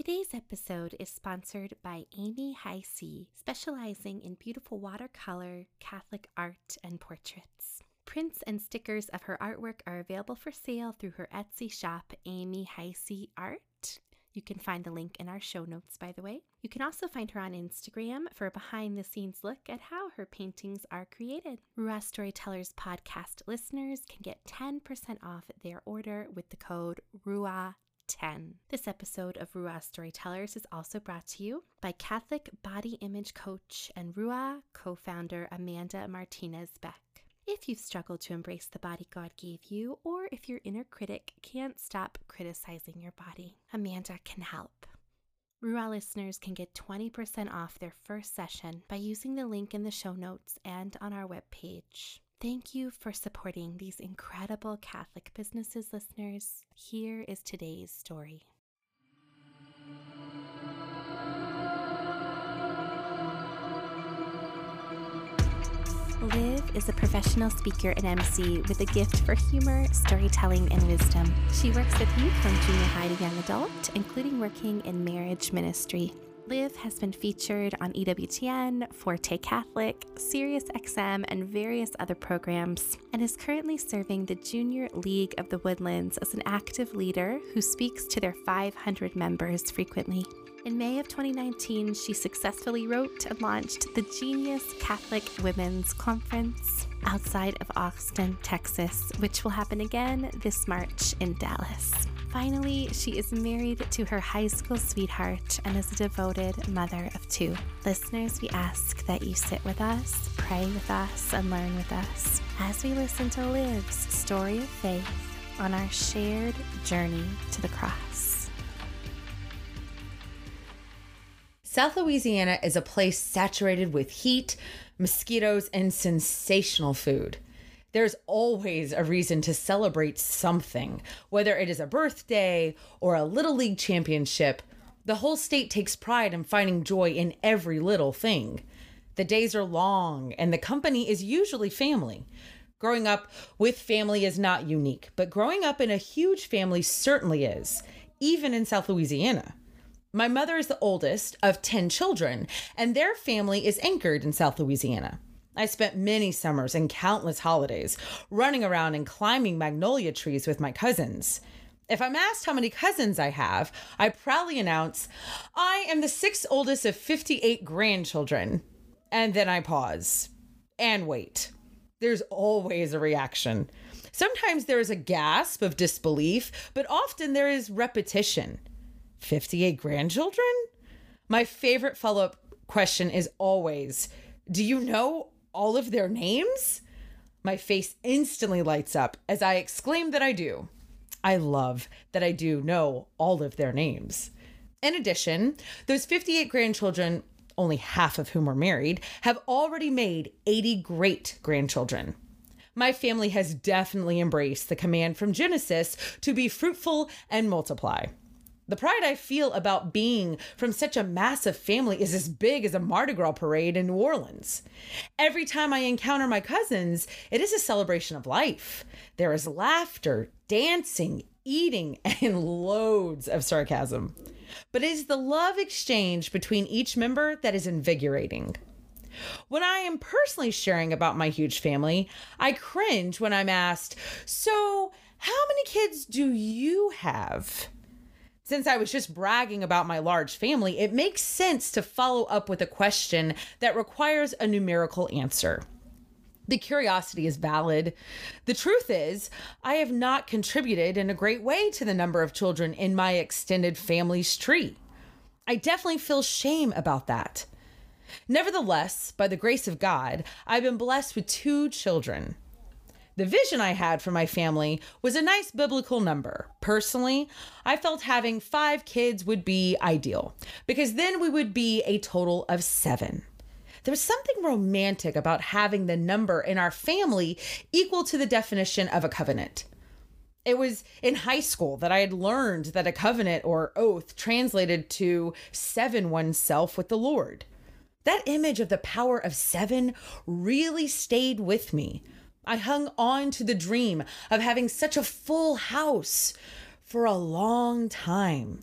Today's episode is sponsored by Amy Heisey, specializing in beautiful watercolor, Catholic art, and portraits. Prints and stickers of her artwork are available for sale through her Etsy shop, Amy Heisey Art. You can find the link in our show notes, by the way. You can also find her on Instagram for a behind-the-scenes look at how her paintings are created. Ruah Storytellers podcast listeners can get 10% off their order with the code RUAH10. This episode of Ruah Storytellers is also brought to you by Catholic body image coach and Ruah co-founder Amanda Martinez Beck. If you've struggled to embrace the body God gave you, or if your inner critic can't stop criticizing your body, Amanda can help. Ruah listeners can get 20% off their first session by using the link in the show notes and on our webpage. Thank you for supporting these incredible Catholic businesses, listeners. Here is today's story. Liv is a professional speaker and MC with a gift for humor, storytelling, and wisdom. She works with youth from junior high to young adult, including working in marriage ministry. Liv has been featured on EWTN, Forte Catholic, Sirius XM, and various other programs, and is currently serving the Junior League of the Woodlands as an active leader who speaks to their 500 members frequently. In May of 2019, she successfully wrote and launched the Genius Catholic Women's Conference outside of Austin, Texas, which will happen again this March in Dallas. Finally, she is married to her high school sweetheart and is a devoted mother of two. Listeners, we ask that you sit with us, pray with us, and learn with us as we listen to Liv's story of faith on our shared journey to the cross. South Louisiana is a place saturated with heat, mosquitoes, and sensational food. There's always a reason to celebrate something, whether it is a birthday or a Little League championship. The whole state takes pride in finding joy in every little thing. The days are long, and the company is usually family. Growing up with family is not unique, but growing up in a huge family certainly is, even in South Louisiana. My mother is the oldest of 10 children, and their family is anchored in South Louisiana. I spent many summers and countless holidays running around and climbing magnolia trees with my cousins. If I'm asked how many cousins I have, I proudly announce, I am the 6th oldest of 58 grandchildren. And then I pause and wait. There's always a reaction. Sometimes there is a gasp of disbelief, but often there is repetition. 58 grandchildren? My favorite follow-up question is always, do you know all of their names? My face instantly lights up as I exclaim that I do. I love that I do know all of their names. In addition, those 58 grandchildren, only half of whom are married, have already made 80 great-grandchildren. My family has definitely embraced the command from Genesis to be fruitful and multiply. The pride I feel about being from such a massive family is as big as a Mardi Gras parade in New Orleans. Every time I encounter my cousins, it is a celebration of life. There is laughter, dancing, eating, and loads of sarcasm. But it is the love exchange between each member that is invigorating. When I am personally sharing about my huge family, I cringe when I'm asked, so how many kids do you have? Since I was just bragging about my large family, it makes sense to follow up with a question that requires a numerical answer. The curiosity is valid. The truth is, I have not contributed in a great way to the number of children in my extended family's tree. I definitely feel shame about that. Nevertheless, by the grace of God, I've been blessed with 2 children. The vision I had for my family was a nice biblical number. Personally, I felt having 5 kids would be ideal, because then we would be a total of 7. There was something romantic about having the number in our family equal to the definition of a covenant. It was in high school that I had learned that a covenant or oath translated to 7 oneself with the Lord. That image of the power of 7 really stayed with me. I hung on to the dream of having such a full house for a long time.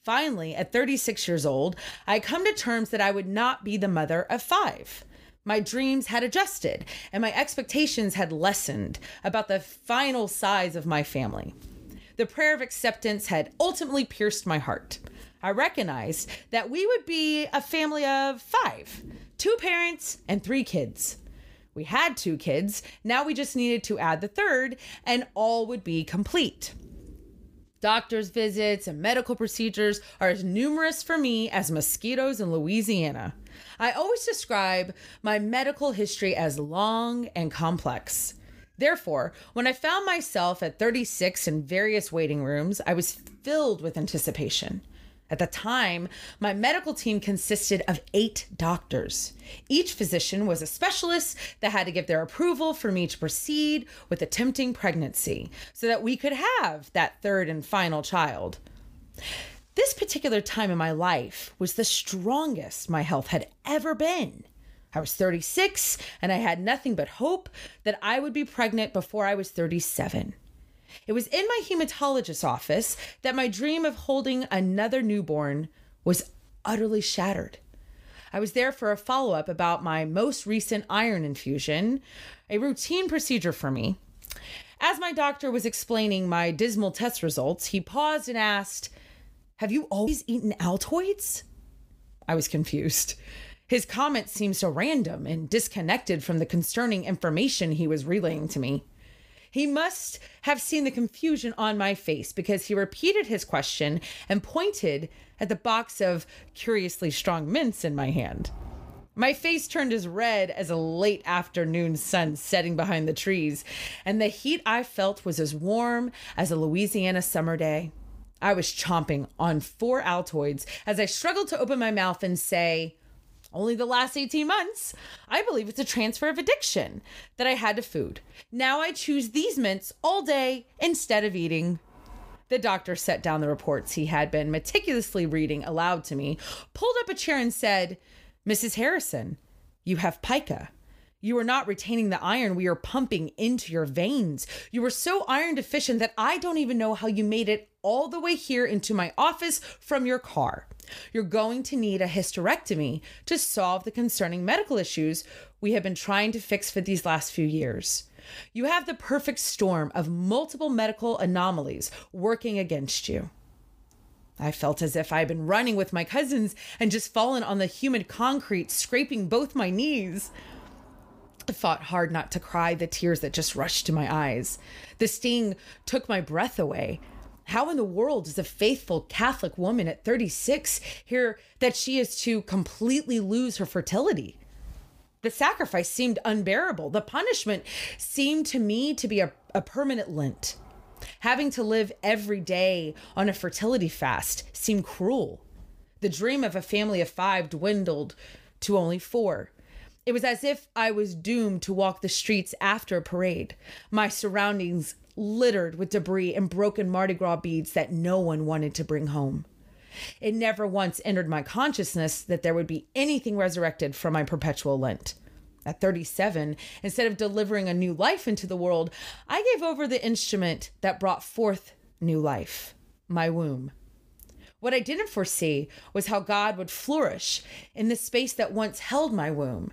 Finally, at 36 years old, I come to terms that I would not be the mother of 5. My dreams had adjusted, and my expectations had lessened about the final size of my family. The prayer of acceptance had ultimately pierced my heart. I recognized that we would be a family of 5, 2 parents and 3 kids. We had 2 kids, now we just needed to add the 3rd, and all would be complete. Doctor's visits and medical procedures are as numerous for me as mosquitoes in Louisiana. I always describe my medical history as long and complex. Therefore, when I found myself at 36 in various waiting rooms, I was filled with anticipation. At the time, my medical team consisted of 8 doctors. Each physician was a specialist that had to give their approval for me to proceed with attempting pregnancy so that we could have that 3rd and final child. This particular time in my life was the strongest my health had ever been. I was 36 and I had nothing but hope that I would be pregnant before I was 37. It was in my hematologist's office that my dream of holding another newborn was utterly shattered. I was there for a follow-up about my most recent iron infusion, a routine procedure for me. As my doctor was explaining my dismal test results, he paused and asked, "Have you always eaten Altoids?" I was confused. His comment seemed so random and disconnected from the concerning information he was relaying to me. He must have seen the confusion on my face because he repeated his question and pointed at the box of curiously strong mints in my hand. My face turned as red as a late afternoon sun setting behind the trees, and the heat I felt was as warm as a Louisiana summer day. I was chomping on 4 Altoids as I struggled to open my mouth and say, "Only the last 18 months. I believe it's a transfer of addiction that I had to food. Now I choose these mints all day instead of eating." The doctor set down the reports he had been meticulously reading aloud to me, pulled up a chair and said, "Mrs. Harrison, you have pica. You are not retaining the iron we are pumping into your veins. You are so iron deficient that I don't even know how you made it all the way here into my office from your car. You're going to need a hysterectomy to solve the concerning medical issues we have been trying to fix for these last few years. You have the perfect storm of multiple medical anomalies working against you." I felt as if I had been running with my cousins and just fallen on the humid concrete, scraping both my knees. I fought hard not to cry the tears that just rushed to my eyes. The sting took my breath away. How in the world does a faithful Catholic woman at 36 hear that she is to completely lose her fertility? The sacrifice seemed unbearable. The punishment seemed to me to be a permanent Lent. Having to live every day on a fertility fast seemed cruel. The dream of a family of 5 dwindled to only 4. It was as if I was doomed to walk the streets after a parade, my surroundings littered with debris and broken Mardi Gras beads that no one wanted to bring home. It never once entered my consciousness that there would be anything resurrected from my perpetual Lent. At 37, instead of delivering a new life into the world, I gave over the instrument that brought forth new life, my womb. What I didn't foresee was how God would flourish in the space that once held my womb.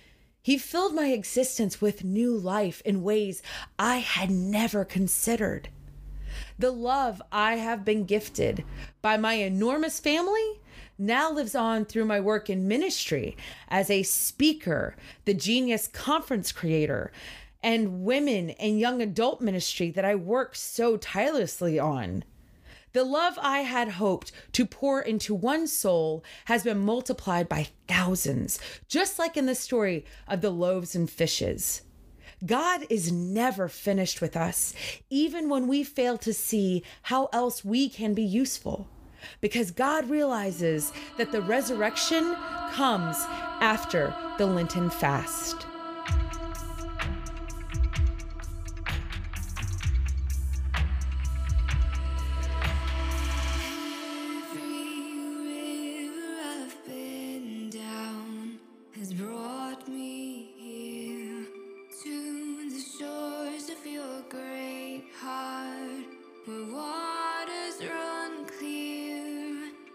He filled my existence with new life in ways I had never considered. The love I have been gifted by my enormous family now lives on through my work in ministry as a speaker, the Genius Conference creator, and women and young adult ministry that I work so tirelessly on. The love I had hoped to pour into one soul has been multiplied by thousands, just like in the story of the loaves and fishes. God is never finished with us, even when we fail to see how else we can be useful, because God realizes that the resurrection comes after the Lenten fast. Where waters run clear,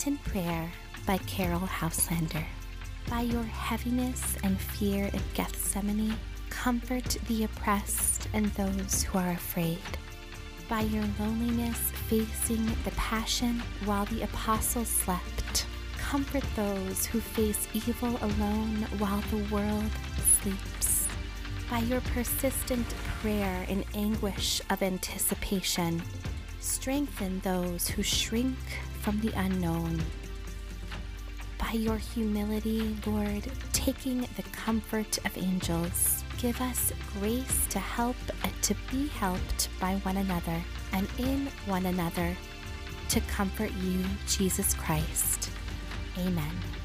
Night in Prayer by Carol Houselander. By your heaviness and fear in Gethsemane, comfort the oppressed and those who are afraid. By your loneliness facing the passion while the apostles slept, comfort those who face evil alone while the world sleeps. By your persistent prayer in anguish of anticipation, strengthen those who shrink from the unknown. By your humility, Lord, taking the comfort of angels, give us grace to help and to be helped by one another and in one another, to comfort you, Jesus Christ. Amen.